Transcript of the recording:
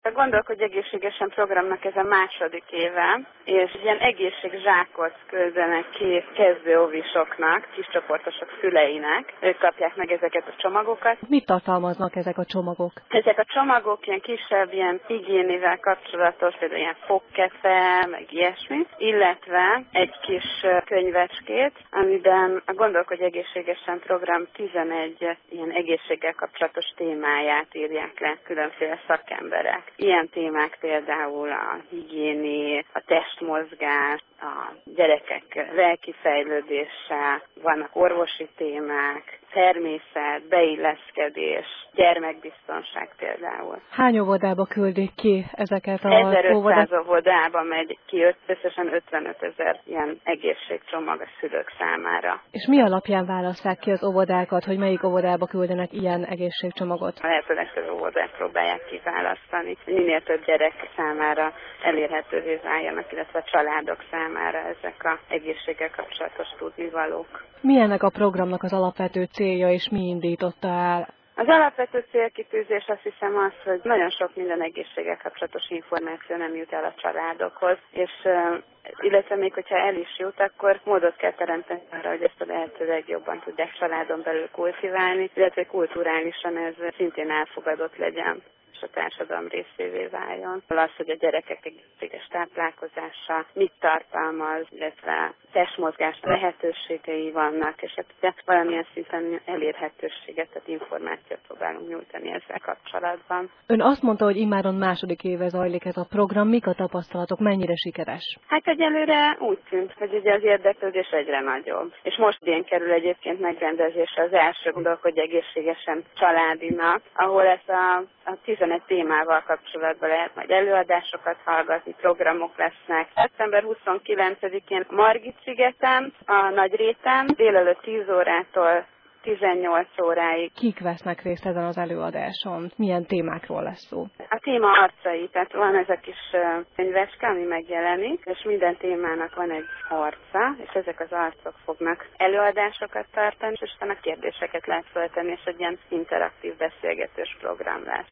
A Gondolkodj egészségesen programnak ez a második éve, és ilyen egészségzsákot küldenek ki kezdő óvisoknak, kiscsoportosok szüleinek. Ők kapják meg ezeket a csomagokat. Mit tartalmaznak ezek a csomagok? Ezek a csomagok ilyen kisebb, ilyen higiénivel kapcsolatos, például ilyen fogkefe, meg ilyesmi, illetve egy kis könyvecskét, amiben a Gondolkodj egészségesen program 11 ilyen egészséggel kapcsolatos témáját írják le különféle szakemberek. Ilyen témák például a higiéni, a testmozgás, a gyerekek lelki fejlődése, vannak orvosi témák, természet, beilleszkedés, gyermekbiztonság például. Hány óvodába küldik ki ezeket a 1500 óvodába megy ki, összesen 55 000 ilyen egészségcsomag a szülők számára. És mi alapján választják ki az óvodákat, hogy melyik óvodába küldenek ilyen egészségcsomagot? A lehető legtöbb óvodát próbálják kiválasztani, hogy minél több gyerek számára elérhetővé váljanak, illetve a családok számára ezek az egészséggel kapcsolatos tudnivalók. Mi ennek a programnak az alapvető célja, és mi indította el? Az alapvető célkitűzés azt hiszem az, hogy nagyon sok minden egészséggel kapcsolatos információ nem jut el a családokhoz, és illetve még hogyha el is jut, akkor módot kell teremteni arra, hogy ezt a lehető legjobban tudják családon belül kultiválni, illetve kulturálisan ez szintén elfogadott legyen, és a társadalom részévé váljon. Az, hogy a gyerekek egészséges táplálkozása mit tartalmaz, illetve testmozgás lehetőségei vannak, és hát valamilyen szinten elérhetőséget, tehát információt próbálunk nyújtani ezzel kapcsolatban. Ön azt mondta, hogy immáron második éve zajlik ez a program. Mik a tapasztalatok, mennyire sikeres? Hát egyelőre úgy tűnt, hogy ugye az érdeklődés egyre nagyobb. És most idén kerül egyébként megrendezésre az első Gondolkodj egészségesen családi nap, ahol ez a 11 témával kapcsolatban lehet majd előadásokat hallgatni, programok lesznek. Szeptember 29-én Margit-szigeten, a Nagyréten, délelőtt 10 órától 18 óráig. Kik vesznek részt ezen az előadáson? Milyen témákról lesz szó? A téma arcai, tehát van ez a kis könyvecske, ami megjelenik, és minden témának van egy arca, és ezek az arcok fognak előadásokat tartani, és utána kérdéseket lehet föltenni, és egy ilyen interaktív beszélgetős program lesz.